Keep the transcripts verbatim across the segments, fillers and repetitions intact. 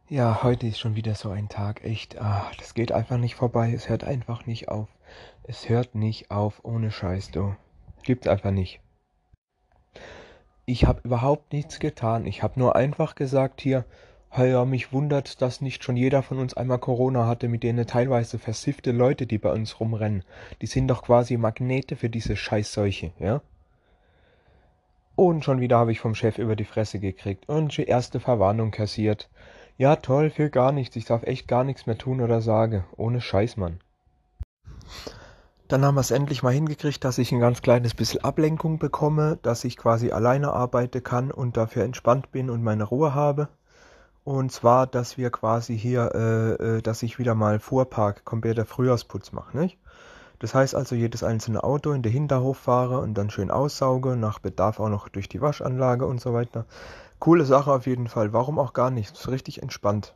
Ja, heute ist schon wieder so ein Tag, echt. Ah, das geht einfach nicht vorbei. Es hört einfach nicht auf. Es hört nicht auf, ohne Scheiß, du. Gibt's einfach nicht. Ich habe überhaupt nichts getan. Ich habe nur einfach gesagt hier, hey, ja, mich wundert, dass nicht schon jeder von uns einmal Corona hatte, mit denen teilweise versiffte Leute, die bei uns rumrennen. Die sind doch quasi Magnete für diese Scheißseuche, ja? Und schon wieder habe ich vom Chef über die Fresse gekriegt und die erste Verwarnung kassiert. Ja, toll, für gar nichts. Ich darf echt gar nichts mehr tun oder sagen. Ohne Scheiß, Mann. Dann haben wir es endlich mal hingekriegt, dass ich ein ganz kleines bisschen Ablenkung bekomme, dass ich quasi alleine arbeiten kann und dafür entspannt bin und meine Ruhe habe. Und zwar, dass wir quasi hier, äh, äh, dass ich wieder mal Fuhrpark, kompletter Frühjahrsputz mache, nicht? Das heißt also, jedes einzelne Auto in den Hinterhof fahre und dann schön aussauge, nach Bedarf auch noch durch die Waschanlage und so weiter. Coole Sache auf jeden Fall. Warum auch gar nicht? Ist richtig entspannt.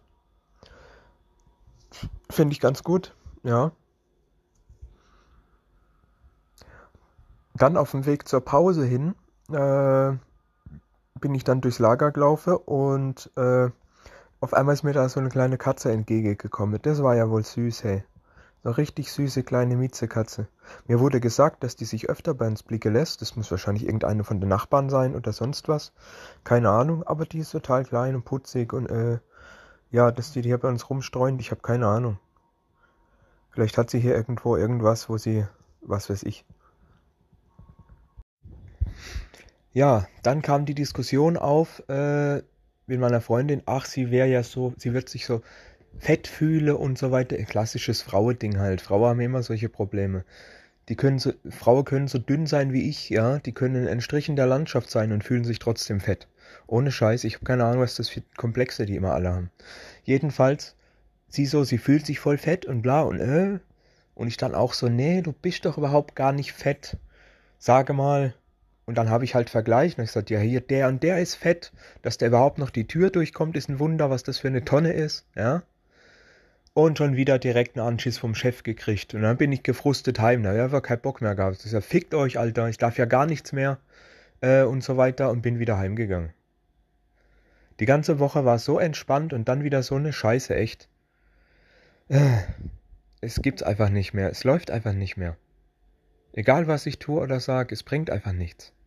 Finde ich ganz gut. Ja. Dann auf dem Weg zur Pause hin äh, bin ich dann durchs Lager gelaufen und äh, auf einmal ist mir da so eine kleine Katze entgegengekommen. Das war ja wohl süß, hey. So richtig süße kleine Miezekatze. Mir wurde gesagt, dass die sich öfter bei uns blicken lässt. Das muss wahrscheinlich irgendeine von den Nachbarn sein oder sonst was. Keine Ahnung, aber die ist total klein und putzig und äh, ja, dass die hier bei uns rumstreunt, ich habe keine Ahnung. Vielleicht hat sie hier irgendwo irgendwas, wo sie, was weiß ich. Ja, dann kam die Diskussion auf äh, mit meiner Freundin, ach, sie wäre ja so, sie wird sich so fett fühle und so weiter. Ein klassisches Frauending halt. Frauen haben immer solche Probleme. Die können so, Frauen können so dünn sein wie ich, ja. Die können ein Strich in der Landschaft sein und fühlen sich trotzdem fett. Ohne Scheiß, ich habe keine Ahnung, was das für Komplexe die immer alle haben. Jedenfalls, sie so, sie fühlt sich voll fett und bla und äh. Und ich dann auch so, nee, du bist doch überhaupt gar nicht fett. Sage mal. Und dann habe ich halt vergleicht und ich gesagt, ja, hier, der und der ist fett. Dass der überhaupt noch die Tür durchkommt, ist ein Wunder, was das für eine Tonne ist, ja. Und schon wieder direkt einen Anschiss vom Chef gekriegt. Und dann bin ich gefrustet heim. Da habe ich einfach keinen Bock mehr gehabt. Ich sag, fickt euch, Alter, ich darf ja gar nichts mehr. Äh, und so weiter und bin wieder heimgegangen. Die ganze Woche war so entspannt und dann wieder so eine Scheiße, echt. Äh, es gibt's einfach nicht mehr. Es läuft einfach nicht mehr. Egal was ich tue oder sage, es bringt einfach nichts.